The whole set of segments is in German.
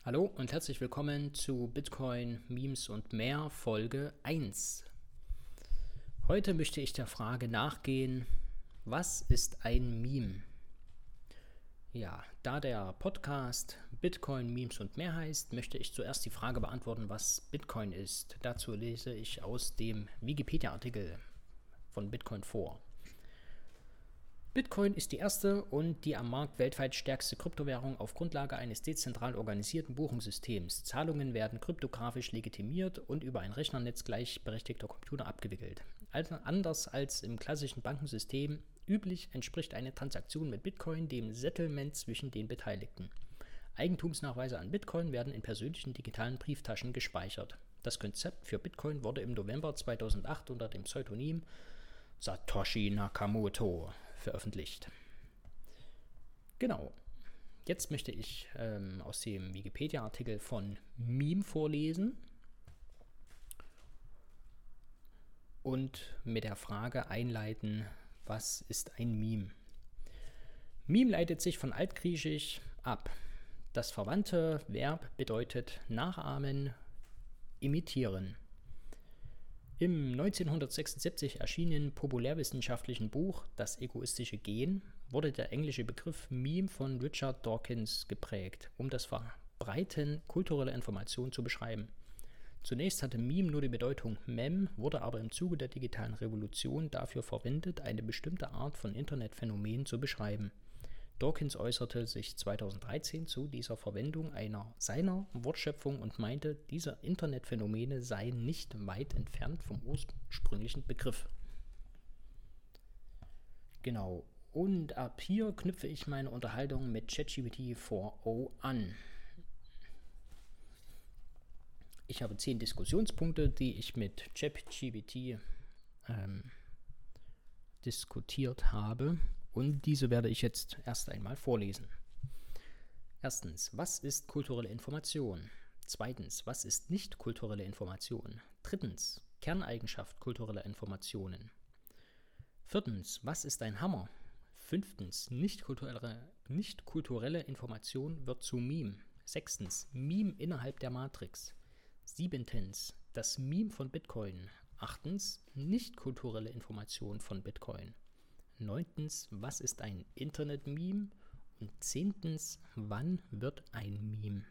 Hallo und herzlich willkommen zu Bitcoin, Memes und mehr, Folge 1. Heute möchte ich der Frage nachgehen, was ist ein Meme? Ja, da der Podcast Bitcoin, Memes und mehr heißt, möchte ich zuerst die Frage beantworten, was Bitcoin ist. Dazu lese ich aus dem Wikipedia-Artikel von Bitcoin vor. Bitcoin ist die erste und die am Markt weltweit stärkste Kryptowährung auf Grundlage eines dezentral organisierten Buchungssystems. Zahlungen werden kryptografisch legitimiert und über ein Rechnernetz gleichberechtigter Computer abgewickelt. Anders als im klassischen Bankensystem üblich entspricht eine Transaktion mit Bitcoin dem Settlement zwischen den Beteiligten. Eigentumsnachweise an Bitcoin werden in persönlichen digitalen Brieftaschen gespeichert. Das Konzept für Bitcoin wurde im November 2008 unter dem Pseudonym Satoshi Nakamoto veröffentlicht. Genau. Jetzt möchte ich aus dem Wikipedia-Artikel von Meme vorlesen und mit der Frage einleiten, was ist ein Meme? Meme leitet sich von Altgriechisch ab. Das verwandte Verb bedeutet nachahmen, imitieren. Im 1976 erschienenen populärwissenschaftlichen Buch Das egoistische Gen wurde der englische Begriff Meme von Richard Dawkins geprägt, um das Verbreiten kultureller Informationen zu beschreiben. Zunächst hatte Meme nur die Bedeutung Mem, wurde aber im Zuge der digitalen Revolution dafür verwendet, eine bestimmte Art von Internetphänomen zu beschreiben. Dawkins äußerte sich 2013 zu dieser Verwendung seiner Wortschöpfung und meinte, diese Internetphänomene seien nicht weit entfernt vom ursprünglichen Begriff. Genau, und ab hier knüpfe ich meine Unterhaltung mit ChatGPT 4o an. Ich habe 10 Diskussionspunkte, die ich mit ChatGPT diskutiert habe. Und diese werde ich jetzt erst einmal vorlesen. Erstens, was ist kulturelle Information? Zweitens, was ist nicht kulturelle Information? Drittens, Kerneigenschaft kultureller Informationen. Viertens, was ist ein Hammer? Fünftens, nicht kulturelle Information wird zu Meme. Sechstens, Meme innerhalb der Matrix. Siebentens, das Meme von Bitcoin. Achtens, nicht kulturelle Information von Bitcoin. Neuntens, was ist ein Internet-Meme? Und zehntens, wann wird ein Meme?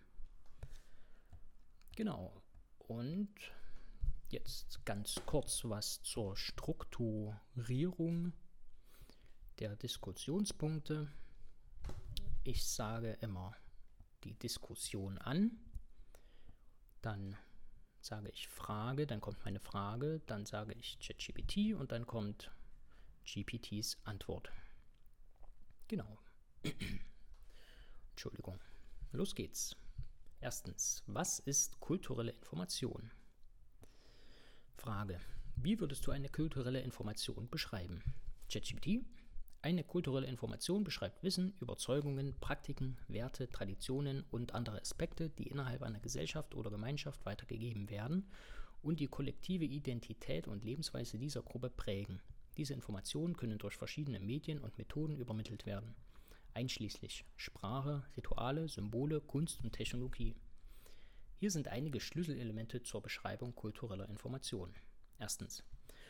Genau. Und jetzt ganz kurz was zur Strukturierung der Diskussionspunkte. Ich sage immer die Diskussion an, dann sage ich Frage, dann kommt meine Frage, dann sage ich ChatGPT und dann kommt GPTs Antwort. Genau. Entschuldigung. Los geht's. Erstens, was ist kulturelle Information? Frage. Wie würdest du eine kulturelle Information beschreiben? ChatGPT. Eine kulturelle Information beschreibt Wissen, Überzeugungen, Praktiken, Werte, Traditionen und andere Aspekte, die innerhalb einer Gesellschaft oder Gemeinschaft weitergegeben werden und die kollektive Identität und Lebensweise dieser Gruppe prägen. Diese Informationen können durch verschiedene Medien und Methoden übermittelt werden, einschließlich Sprache, Rituale, Symbole, Kunst und Technologie. Hier sind einige Schlüsselelemente zur Beschreibung kultureller Information. Erstens.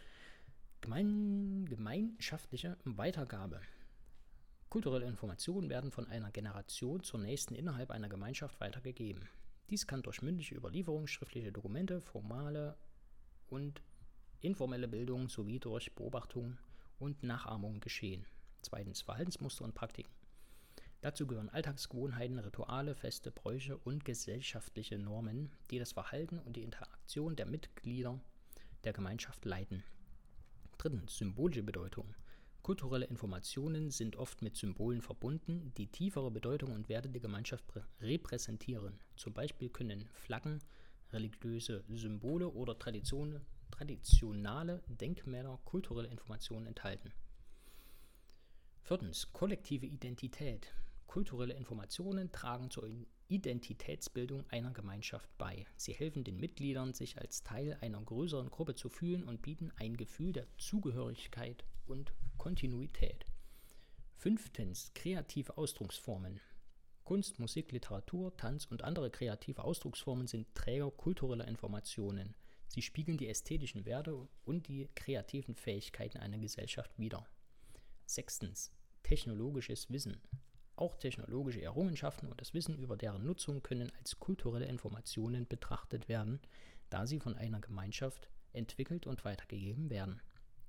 Gemeinschaftliche Weitergabe. Kulturelle Informationen werden von einer Generation zur nächsten innerhalb einer Gemeinschaft weitergegeben. Dies kann durch mündliche Überlieferung, schriftliche Dokumente, formale und informelle Bildung sowie durch Beobachtung und Nachahmung geschehen. Zweitens, Verhaltensmuster und Praktiken. Dazu gehören Alltagsgewohnheiten, Rituale, Feste, Bräuche und gesellschaftliche Normen, die das Verhalten und die Interaktion der Mitglieder der Gemeinschaft leiten. Drittens, symbolische Bedeutung. Kulturelle Informationen sind oft mit Symbolen verbunden, die tiefere Bedeutung und Werte der Gemeinschaft repräsentieren. Zum Beispiel können Flaggen, religiöse Symbole oder traditionale Denkmäler kulturelle Informationen enthalten. Viertens, kollektive Identität. Kulturelle Informationen tragen zur Identitätsbildung einer Gemeinschaft bei. Sie helfen den Mitgliedern, sich als Teil einer größeren Gruppe zu fühlen und bieten ein Gefühl der Zugehörigkeit und Kontinuität. Fünftens, kreative Ausdrucksformen. Kunst, Musik, Literatur, Tanz und andere kreative Ausdrucksformen sind Träger kultureller Informationen. Sie spiegeln die ästhetischen Werte und die kreativen Fähigkeiten einer Gesellschaft wider. 6. Technologisches Wissen. Auch technologische Errungenschaften und das Wissen über deren Nutzung können als kulturelle Informationen betrachtet werden, da sie von einer Gemeinschaft entwickelt und weitergegeben werden.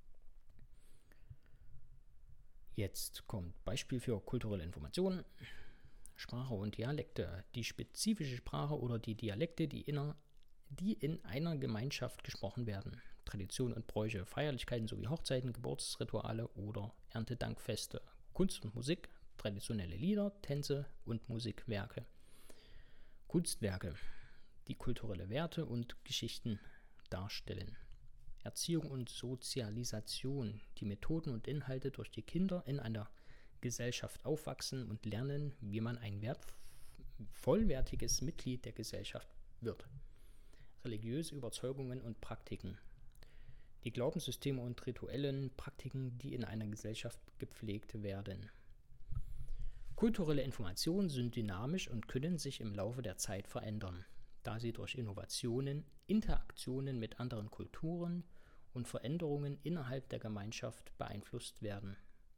Jetzt kommt Beispiel für kulturelle Informationen. Sprache und Dialekte. Die spezifische Sprache oder die Dialekte, die in einer Gemeinschaft gesprochen werden. Traditionen und Bräuche, Feierlichkeiten sowie Hochzeiten, Geburtsrituale oder Erntedankfeste. Kunst und Musik, traditionelle Lieder, Tänze und Musikwerke. Kunstwerke, die kulturelle Werte und Geschichten darstellen. Erziehung und Sozialisation, die Methoden und Inhalte, durch die Kinder in einer Gesellschaft aufwachsen und lernen, wie man ein vollwertiges Mitglied der Gesellschaft wird. Religiöse Überzeugungen und Praktiken. Die Glaubenssysteme und rituellen Praktiken, die in einer Gesellschaft gepflegt werden. Kulturelle Informationen sind dynamisch und können sich im Laufe der Zeit verändern, da sie durch Innovationen, Interaktionen mit anderen Kulturen und Veränderungen innerhalb der Gemeinschaft beeinflusst werden.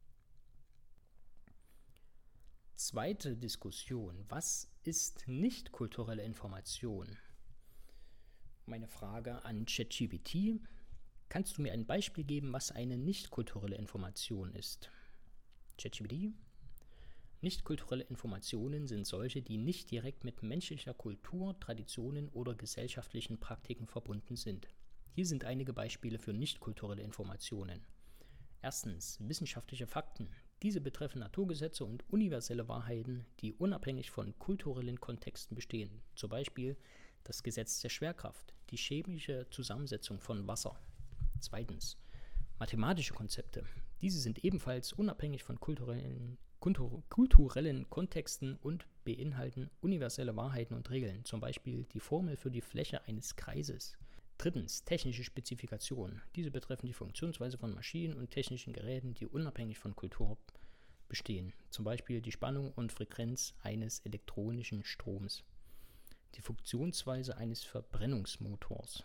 Zweite Diskussion. Was ist nicht kulturelle Information? Meine Frage an ChatGPT. Kannst du mir ein Beispiel geben, was eine nicht kulturelle Information ist? ChatGPT. Nicht-kulturelle Informationen sind solche, die nicht direkt mit menschlicher Kultur, Traditionen oder gesellschaftlichen Praktiken verbunden sind. Hier sind einige Beispiele für nicht-kulturelle Informationen. Erstens, wissenschaftliche Fakten. Diese betreffen Naturgesetze und universelle Wahrheiten, die unabhängig von kulturellen Kontexten bestehen. Zum Beispiel das Gesetz der Schwerkraft, die chemische Zusammensetzung von Wasser. Zweitens, mathematische Konzepte. Diese sind ebenfalls unabhängig von kulturellen Kontexten und beinhalten universelle Wahrheiten und Regeln, zum Beispiel die Formel für die Fläche eines Kreises. Drittens, technische Spezifikationen. Diese betreffen die Funktionsweise von Maschinen und technischen Geräten, die unabhängig von Kultur bestehen, zum Beispiel die Spannung und Frequenz eines elektronischen Stroms, die Funktionsweise eines Verbrennungsmotors.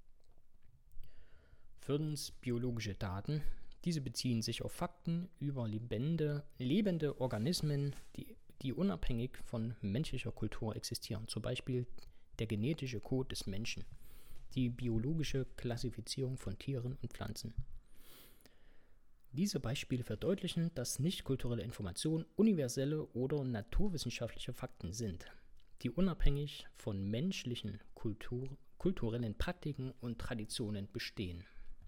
Viertens, biologische Daten. Diese beziehen sich auf Fakten über lebende Organismen, die unabhängig von menschlicher Kultur existieren, zum Beispiel der genetische Code des Menschen, die biologische Klassifizierung von Tieren und Pflanzen. Diese Beispiele verdeutlichen, dass nicht-kulturelle Informationen universelle oder naturwissenschaftliche Fakten sind, die unabhängig von menschlichen kulturellen Praktiken und Traditionen bestehen.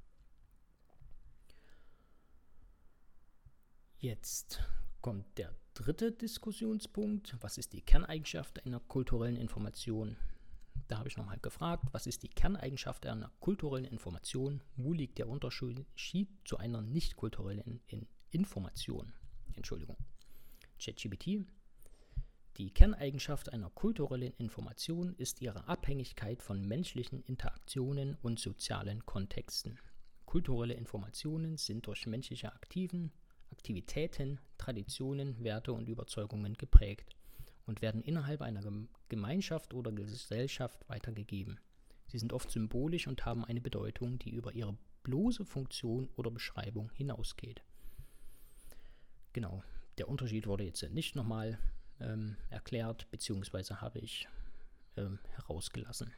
Jetzt kommt der dritte Diskussionspunkt. Was ist die Kerneigenschaft einer kulturellen Information? Da habe ich nochmal gefragt, was ist die Kerneigenschaft einer kulturellen Information? Wo liegt der Unterschied zu einer nicht-kulturellen Information? ChatGPT. Die Kerneigenschaft einer kulturellen Information ist ihre Abhängigkeit von menschlichen Interaktionen und sozialen Kontexten. Kulturelle Informationen sind durch menschliche Aktivitäten, Traditionen, Werte und Überzeugungen geprägt und werden innerhalb einer Gemeinschaft oder Gesellschaft weitergegeben. Sie sind oft symbolisch und haben eine Bedeutung, die über ihre bloße Funktion oder Beschreibung hinausgeht. Genau, der Unterschied wurde jetzt nicht nochmal erklärt, beziehungsweise habe ich herausgelassen.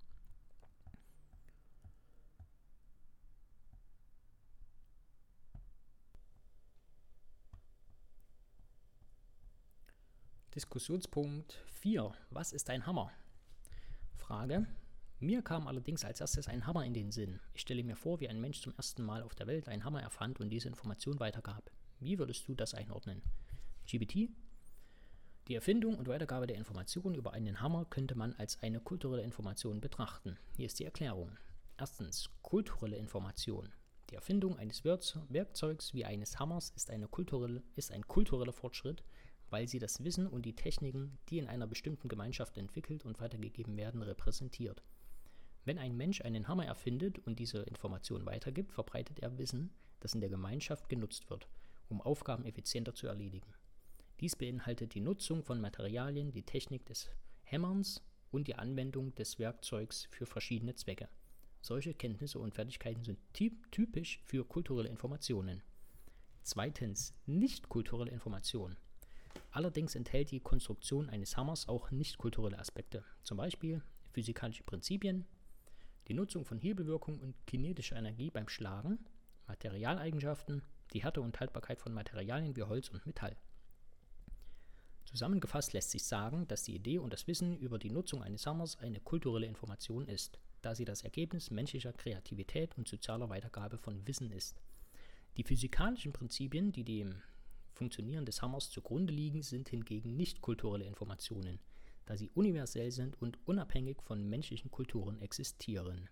Diskussionspunkt 4. Was ist ein Hammer? Frage. Mir kam allerdings als erstes ein Hammer in den Sinn. Ich stelle mir vor, wie ein Mensch zum ersten Mal auf der Welt einen Hammer erfand und diese Information weitergab. Wie würdest du das einordnen? GPT. Die Erfindung und Weitergabe der Informationen über einen Hammer könnte man als eine kulturelle Information betrachten. Hier ist die Erklärung. Erstens, kulturelle Information. Die Erfindung eines Werkzeugs wie eines Hammers ist ein kultureller Fortschritt, weil sie das Wissen und die Techniken, die in einer bestimmten Gemeinschaft entwickelt und weitergegeben werden, repräsentiert. Wenn ein Mensch einen Hammer erfindet und diese Information weitergibt, verbreitet er Wissen, das in der Gemeinschaft genutzt wird, um Aufgaben effizienter zu erledigen. Dies beinhaltet die Nutzung von Materialien, die Technik des Hämmerns und die Anwendung des Werkzeugs für verschiedene Zwecke. Solche Kenntnisse und Fertigkeiten sind typisch für kulturelle Informationen. Zweitens, nicht-kulturelle Informationen. Allerdings enthält die Konstruktion eines Hammers auch nicht-kulturelle Aspekte, zum Beispiel physikalische Prinzipien, die Nutzung von Hebelwirkung und kinetischer Energie beim Schlagen, Materialeigenschaften, die Härte und Haltbarkeit von Materialien wie Holz und Metall. Zusammengefasst lässt sich sagen, dass die Idee und das Wissen über die Nutzung eines Hammers eine kulturelle Information ist, da sie das Ergebnis menschlicher Kreativität und sozialer Weitergabe von Wissen ist. Die physikalischen Prinzipien, die dem Funktionieren des Hammers zugrunde liegen, sind hingegen nicht kulturelle Informationen, da sie universell sind und unabhängig von menschlichen Kulturen existieren.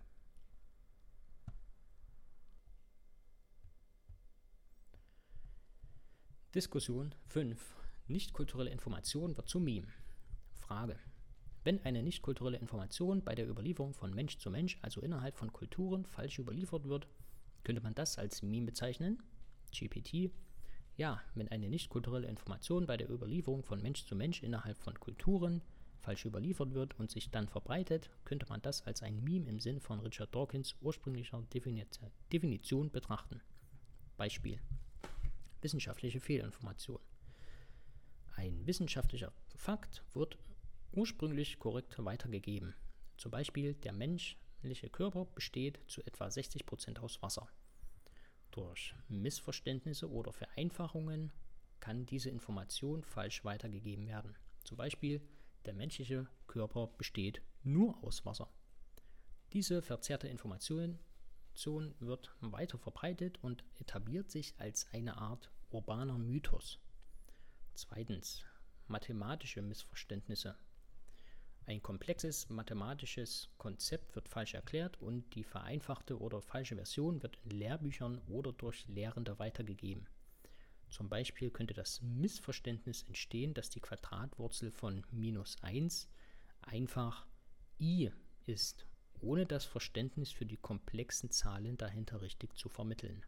Diskussion 5. Nicht-kulturelle Information wird zum Meme. Frage. Wenn eine nicht-kulturelle Information bei der Überlieferung von Mensch zu Mensch, also innerhalb von Kulturen, falsch überliefert wird, könnte man das als Meme bezeichnen? GPT. Ja, wenn eine nicht-kulturelle Information bei der Überlieferung von Mensch zu Mensch innerhalb von Kulturen falsch überliefert wird und sich dann verbreitet, könnte man das als ein Meme im Sinn von Richard Dawkins ursprünglicher Definition betrachten. Beispiel. Wissenschaftliche Fehlinformation. Ein wissenschaftlicher Fakt wird ursprünglich korrekt weitergegeben. Zum Beispiel, der menschliche Körper besteht zu etwa 60% aus Wasser. Durch Missverständnisse oder Vereinfachungen kann diese Information falsch weitergegeben werden. Zum Beispiel, der menschliche Körper besteht nur aus Wasser. Diese verzerrte Information wird weiter verbreitet und etabliert sich als eine Art urbaner Mythos. Zweitens, mathematische Missverständnisse. Ein komplexes mathematisches Konzept wird falsch erklärt und die vereinfachte oder falsche Version wird in Lehrbüchern oder durch Lehrende weitergegeben. Zum Beispiel könnte das Missverständnis entstehen, dass die Quadratwurzel von -1 einfach i ist, ohne das Verständnis für die komplexen Zahlen dahinter richtig zu vermitteln.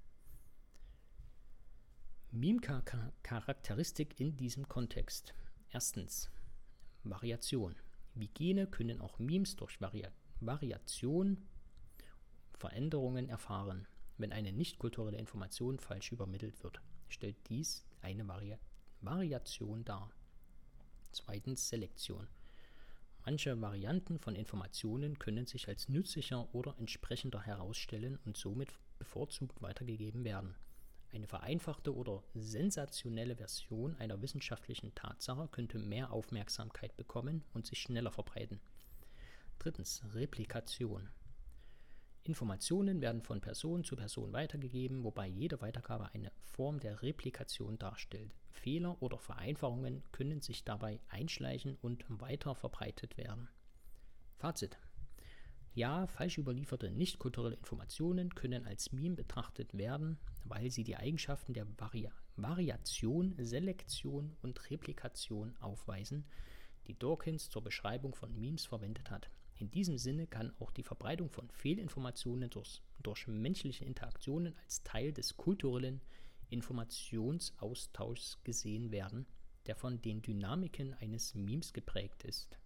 Meme-Charakteristik in diesem Kontext. Erstens, Variation. Wie Gene können auch Memes durch Variation Veränderungen erfahren. Wenn eine nicht-kulturelle Information falsch übermittelt wird, stellt dies eine Variation dar. Zweitens, Selektion. Manche Varianten von Informationen können sich als nützlicher oder entsprechender herausstellen und somit bevorzugt weitergegeben werden. Eine vereinfachte oder sensationelle Version einer wissenschaftlichen Tatsache könnte mehr Aufmerksamkeit bekommen und sich schneller verbreiten. Drittens, Replikation. Informationen werden von Person zu Person weitergegeben, wobei jede Weitergabe eine Form der Replikation darstellt. Fehler oder Vereinfachungen können sich dabei einschleichen und weiter verbreitet werden. Fazit. Ja, falsch überlieferte nicht-kulturelle Informationen können als Meme betrachtet werden, weil sie die Eigenschaften der Variation, Selektion und Replikation aufweisen, die Dawkins zur Beschreibung von Memes verwendet hat. In diesem Sinne kann auch die Verbreitung von Fehlinformationen durch menschliche Interaktionen als Teil des kulturellen Informationsaustauschs gesehen werden, der von den Dynamiken eines Memes geprägt ist.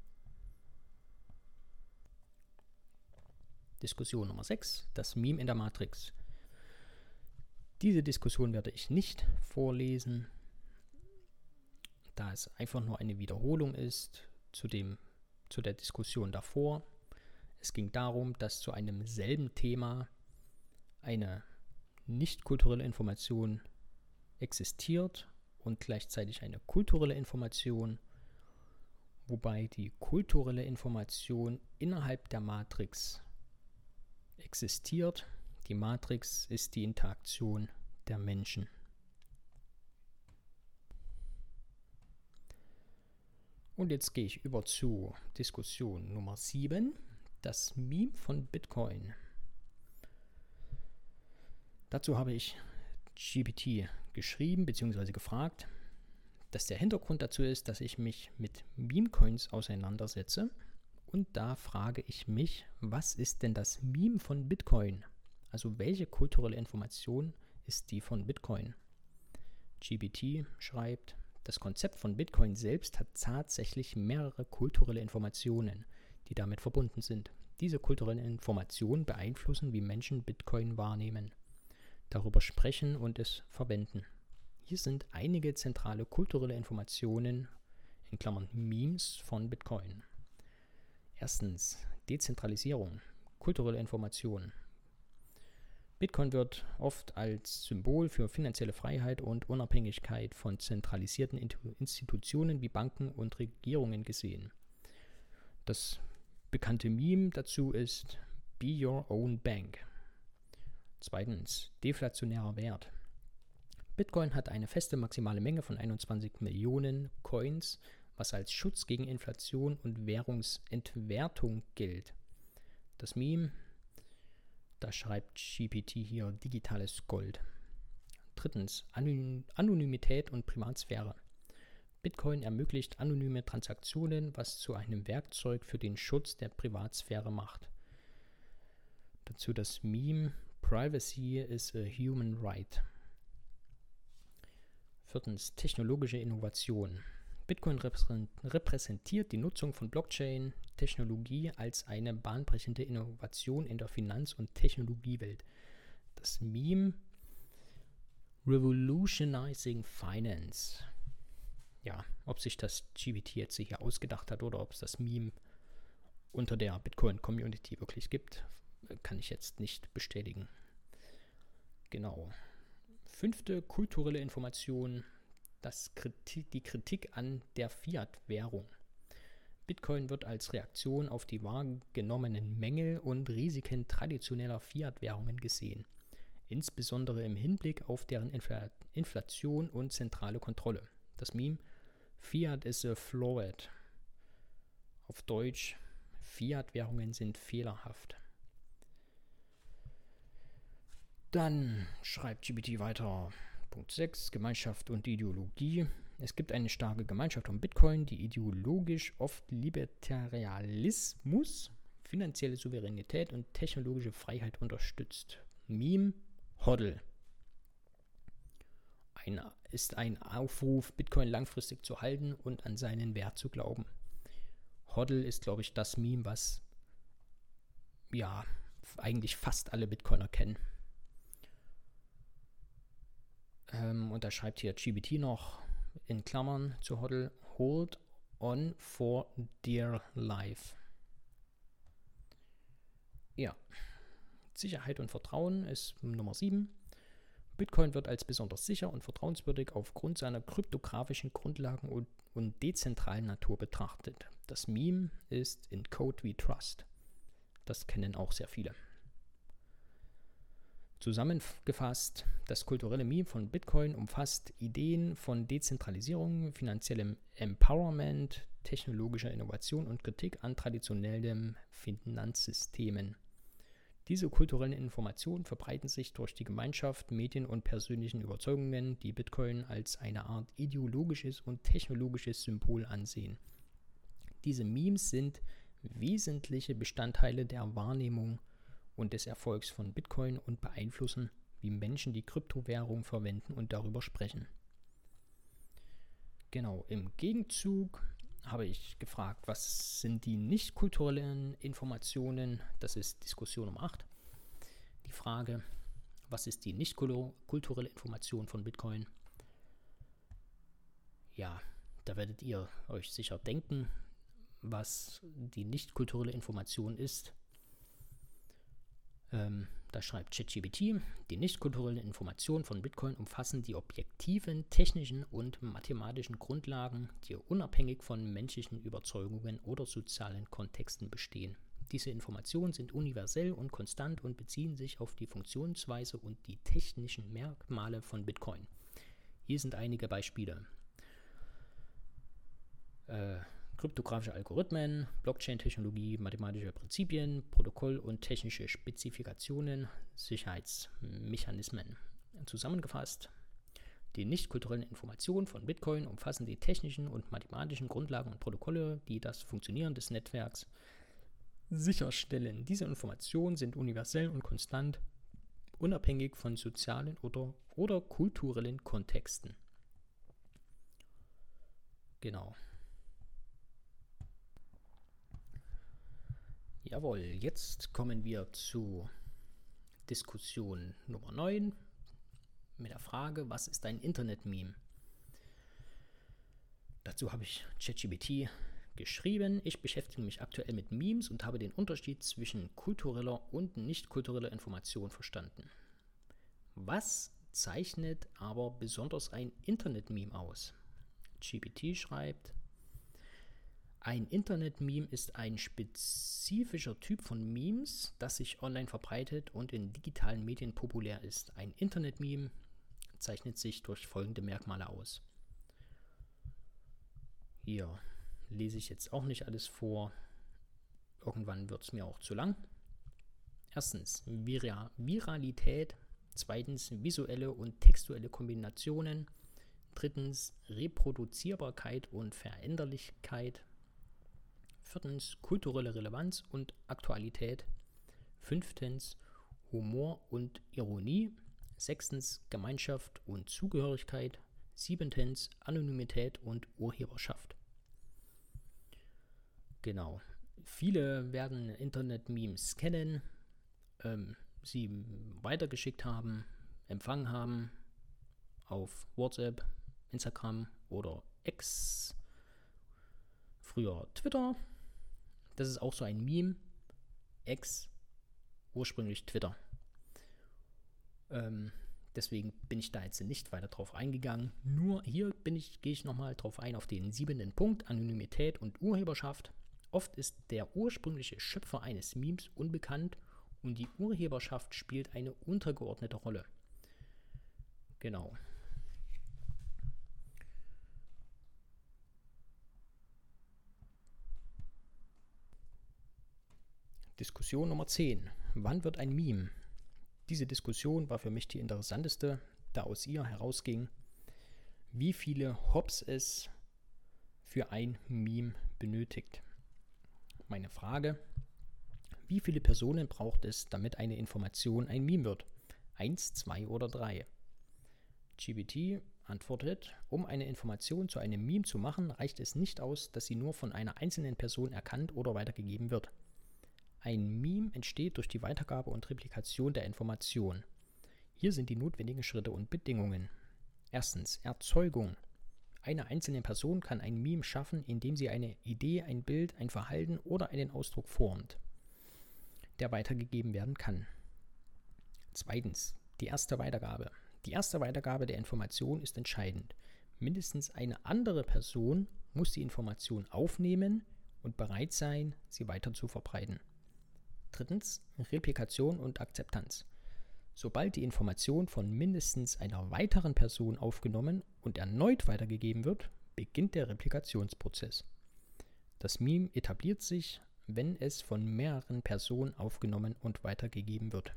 Diskussion Nummer 6, das Meme in der Matrix. Diese Diskussion werde ich nicht vorlesen, da es einfach nur eine Wiederholung ist zu der Diskussion davor. Es ging darum, dass zu einem selben Thema eine nicht-kulturelle Information existiert und gleichzeitig eine kulturelle Information, wobei die kulturelle Information innerhalb der Matrix existiert. Die Matrix ist die Interaktion der Menschen. Und jetzt gehe ich über zu Diskussion Nummer 7, das Meme von Bitcoin. Dazu habe ich GPT geschrieben bzw. gefragt, dass der Hintergrund dazu ist, dass ich mich mit Meme-Coins auseinandersetze. Und da frage ich mich, was ist denn das Meme von Bitcoin? Also welche kulturelle Information ist die von Bitcoin? GPT schreibt, Das Konzept von Bitcoin selbst hat tatsächlich mehrere kulturelle Informationen, die damit verbunden sind. Diese kulturellen Informationen beeinflussen, wie Menschen Bitcoin wahrnehmen, darüber sprechen und es verwenden. Hier sind einige zentrale kulturelle Informationen, in Klammern Memes, von Bitcoin. Erstens, Dezentralisierung, kulturelle Informationen. Bitcoin wird oft als Symbol für finanzielle Freiheit und Unabhängigkeit von zentralisierten Institutionen wie Banken und Regierungen gesehen. Das bekannte Meme dazu ist Be Your Own Bank. Zweitens, deflationärer Wert. Bitcoin hat eine feste maximale Menge von 21 Millionen Coins, was als Schutz gegen Inflation und Währungsentwertung gilt. Das Meme, da schreibt GPT hier digitales Gold. Drittens, Anonymität und Privatsphäre. Bitcoin ermöglicht anonyme Transaktionen, was zu einem Werkzeug für den Schutz der Privatsphäre macht. Dazu das Meme Privacy is a Human Right. Viertens, technologische Innovation. Bitcoin repräsentiert die Nutzung von Blockchain-Technologie als eine bahnbrechende Innovation in der Finanz- und Technologiewelt. Das Meme Revolutionizing Finance. Ja, ob sich das GPT jetzt hier ausgedacht hat oder ob es das Meme unter der Bitcoin-Community wirklich gibt, kann ich jetzt nicht bestätigen. Genau. 5. kulturelle Information, die Kritik an der Fiat-Währung. Bitcoin wird als Reaktion auf die wahrgenommenen Mängel und Risiken traditioneller Fiat-Währungen gesehen, insbesondere im Hinblick auf deren Inflation und zentrale Kontrolle. Das Meme Fiat is a flawed. Auf Deutsch, Fiat-Währungen sind fehlerhaft. Dann schreibt GPT weiter, Punkt 6, Gemeinschaft und Ideologie. Es gibt eine starke Gemeinschaft um Bitcoin, die ideologisch oft Libertarianismus, finanzielle Souveränität und technologische Freiheit unterstützt. Meme HODL. Ist ein Aufruf, Bitcoin langfristig zu halten und an seinen Wert zu glauben. HODL ist, glaube ich, das Meme, was ja eigentlich fast alle Bitcoiner kennen. Und da schreibt hier GPT noch in Klammern zu HODL, Hold on for dear life. Ja, Sicherheit und Vertrauen ist Nummer 7. Bitcoin wird als besonders sicher und vertrauenswürdig aufgrund seiner kryptografischen Grundlagen und dezentralen Natur betrachtet. Das Meme ist In Code We Trust. Das kennen auch sehr viele. Zusammengefasst, das kulturelle Meme von Bitcoin umfasst Ideen von Dezentralisierung, finanziellem Empowerment, technologischer Innovation und Kritik an traditionellen Finanzsystemen. Diese kulturellen Informationen verbreiten sich durch die Gemeinschaft, Medien und persönlichen Überzeugungen, die Bitcoin als eine Art ideologisches und technologisches Symbol ansehen. Diese Memes sind wesentliche Bestandteile der Wahrnehmung und des Erfolgs von Bitcoin und beeinflussen, wie Menschen die Kryptowährung verwenden und darüber sprechen. Genau, im Gegenzug habe ich gefragt, was sind die nicht kulturellen Informationen? Das ist Diskussion Nummer 8. Die Frage, was ist die nicht kulturelle Information von Bitcoin? Ja, da werdet ihr euch sicher denken, was die nicht kulturelle Information ist. Da schreibt ChatGPT, die nicht-kulturellen Informationen von Bitcoin umfassen die objektiven, technischen und mathematischen Grundlagen, die unabhängig von menschlichen Überzeugungen oder sozialen Kontexten bestehen. Diese Informationen sind universell und konstant und beziehen sich auf die Funktionsweise und die technischen Merkmale von Bitcoin. Hier sind einige Beispiele. Kryptografische Algorithmen, Blockchain-Technologie, mathematische Prinzipien, Protokoll- und technische Spezifikationen, Sicherheitsmechanismen. Zusammengefasst, die nicht-kulturellen Informationen von Bitcoin umfassen die technischen und mathematischen Grundlagen und Protokolle, die das Funktionieren des Netzwerks sicherstellen. Diese Informationen sind universell und konstant, unabhängig von sozialen oder kulturellen Kontexten. Genau. Jawohl, jetzt kommen wir zu Diskussion Nummer 9 mit der Frage, was ist ein Internet-Meme? Dazu habe ich ChatGPT geschrieben. Ich beschäftige mich aktuell mit Memes und habe den Unterschied zwischen kultureller und nicht kultureller Information verstanden. Was zeichnet aber besonders ein Internet-Meme aus? GPT schreibt, ein Internet-Meme ist ein spezifischer Typ von Memes, das sich online verbreitet und in digitalen Medien populär ist. Ein Internet-Meme zeichnet sich durch folgende Merkmale aus. Hier lese ich jetzt auch nicht alles vor. Irgendwann wird es mir auch zu lang. Erstens Viralität. Zweitens visuelle und textuelle Kombinationen. Drittens Reproduzierbarkeit und Veränderlichkeit. Viertens kulturelle Relevanz und Aktualität. Fünftens Humor und Ironie. Sechstens Gemeinschaft und Zugehörigkeit. Siebentens Anonymität und Urheberschaft. Genau. Viele werden Internet-Memes kennen, sie weitergeschickt haben, empfangen haben auf WhatsApp, Instagram oder X, früher Twitter. Das ist auch so ein Meme. X, ursprünglich Twitter. Deswegen bin ich da jetzt nicht weiter drauf eingegangen. Nur hier gehe ich nochmal drauf ein, auf den 7. Punkt, Anonymität und Urheberschaft. Oft ist der ursprüngliche Schöpfer eines Memes unbekannt und die Urheberschaft spielt eine untergeordnete Rolle. Genau. Diskussion Nummer 10. Wann wird ein Meme? Diese Diskussion war für mich die interessanteste, da aus ihr herausging, wie viele Hops es für ein Meme benötigt. Meine Frage, wie viele Personen braucht es, damit eine Information ein Meme wird? 1, 2 oder 3? GPT antwortet, um eine Information zu einem Meme zu machen, reicht es nicht aus, dass sie nur von einer einzelnen Person erkannt oder weitergegeben wird. Ein Meme entsteht durch die Weitergabe und Replikation der Information. Hier sind die notwendigen Schritte und Bedingungen. Erstens, Erzeugung. Eine einzelne Person kann ein Meme schaffen, indem sie eine Idee, ein Bild, ein Verhalten oder einen Ausdruck formt, der weitergegeben werden kann. Zweitens, die erste Weitergabe. Die erste Weitergabe der Information ist entscheidend. Mindestens eine andere Person muss die Information aufnehmen und bereit sein, sie weiter zu verbreiten. Drittens, Replikation und Akzeptanz. Sobald die Information von mindestens einer weiteren Person aufgenommen und erneut weitergegeben wird, beginnt der Replikationsprozess. Das Meme etabliert sich, wenn es von mehreren Personen aufgenommen und weitergegeben wird.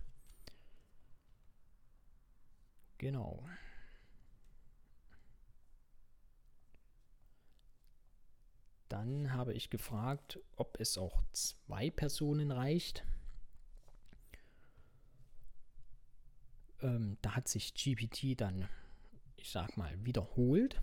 Genau. Dann habe ich gefragt, ob es auch 2 Personen reicht. Da hat sich GPT dann, ich sag mal, wiederholt,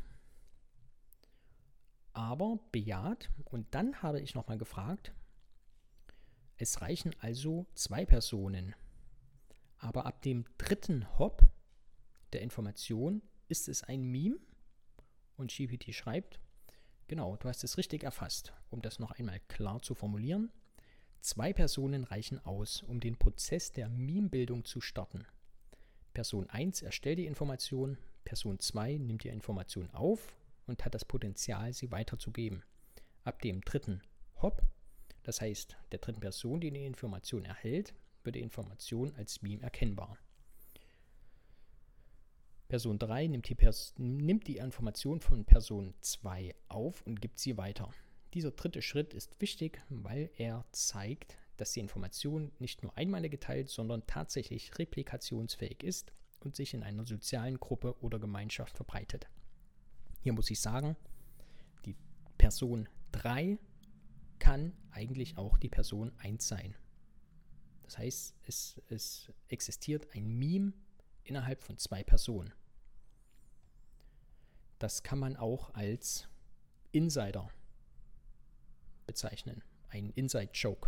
aber bejaht. Und dann habe ich nochmal gefragt, es reichen also 2 Personen. Aber ab dem 3. Hop der Information ist es ein Meme. Und GPT schreibt, genau, du hast es richtig erfasst. Um das noch einmal klar zu formulieren, 2 Personen reichen aus, um den Prozess der Meme-Bildung zu starten. Person 1 erstellt die Information, Person 2 nimmt die Information auf und hat das Potenzial, sie weiterzugeben. Ab dem 3. Hop, das heißt der 3. Person, die die Information erhält, wird die Information als Meme erkennbar. Person 3 nimmt die Information von Person 2 auf und gibt sie weiter. Dieser 3. Schritt ist wichtig, weil er zeigt, dass die Information nicht nur einmalig geteilt, sondern tatsächlich replikationsfähig ist und sich in einer sozialen Gruppe oder Gemeinschaft verbreitet. Hier muss ich sagen, die Person 3 kann eigentlich auch die Person 1 sein. Das heißt, es existiert ein Meme innerhalb von 2 Personen. Das kann man auch als Insider bezeichnen. Ein Inside-Joke.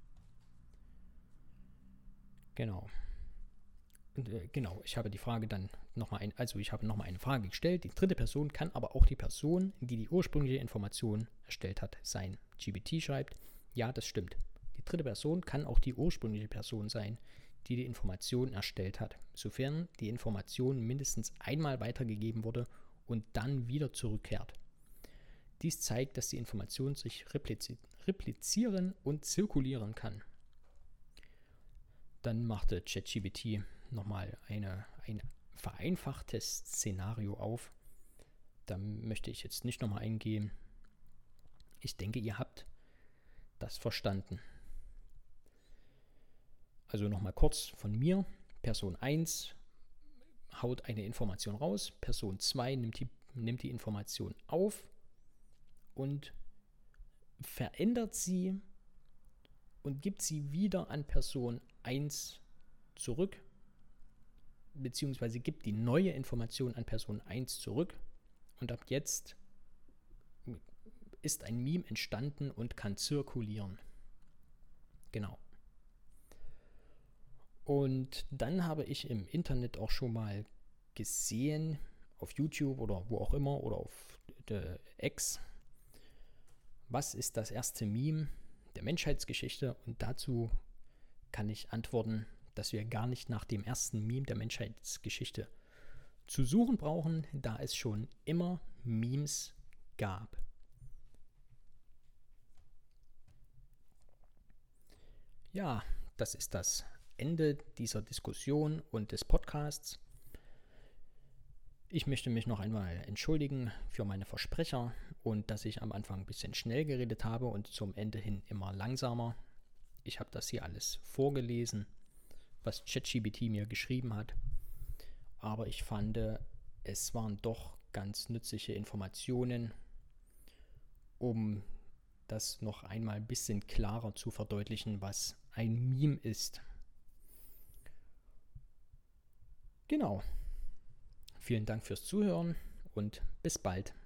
Genau. Genau, ich habe die Frage dann nochmal eine Frage gestellt. Die dritte Person kann aber auch die Person, die die ursprüngliche Information erstellt hat, sein. GPT schreibt, ja, das stimmt. Die dritte Person kann auch die ursprüngliche Person sein, die die Information erstellt hat, sofern die Information mindestens einmal weitergegeben wurde und dann wieder zurückkehrt. Dies zeigt, dass die Information sich replizieren und zirkulieren kann. Dann machte ChatGPT nochmal ein vereinfachtes Szenario auf. Da möchte ich jetzt nicht nochmal eingehen. Ich denke, ihr habt das verstanden. Also nochmal kurz von mir. Person 1 haut eine Information raus. Person 2 nimmt die Information auf und verändert sie und gibt sie wieder an Person 1 zurück, beziehungsweise gibt die neue Information an Person 1 zurück und ab jetzt ist ein Meme entstanden und kann zirkulieren. Genau. Und dann habe ich im Internet auch schon mal gesehen, auf YouTube oder wo auch immer oder auf der X, was ist das erste Meme der Menschheitsgeschichte? Und dazu kann ich antworten, dass wir gar nicht nach dem ersten Meme der Menschheitsgeschichte zu suchen brauchen, da es schon immer Memes gab. Ja, das ist das Ende dieser Diskussion und des Podcasts. Ich möchte mich noch einmal entschuldigen für meine Versprecher und dass ich am Anfang ein bisschen schnell geredet habe und zum Ende hin immer langsamer. Ich habe das hier alles vorgelesen, was ChatGPT mir geschrieben hat. Aber ich fand, es waren doch ganz nützliche Informationen, um das noch einmal ein bisschen klarer zu verdeutlichen, was ein Meme ist. Genau. Vielen Dank fürs Zuhören und bis bald.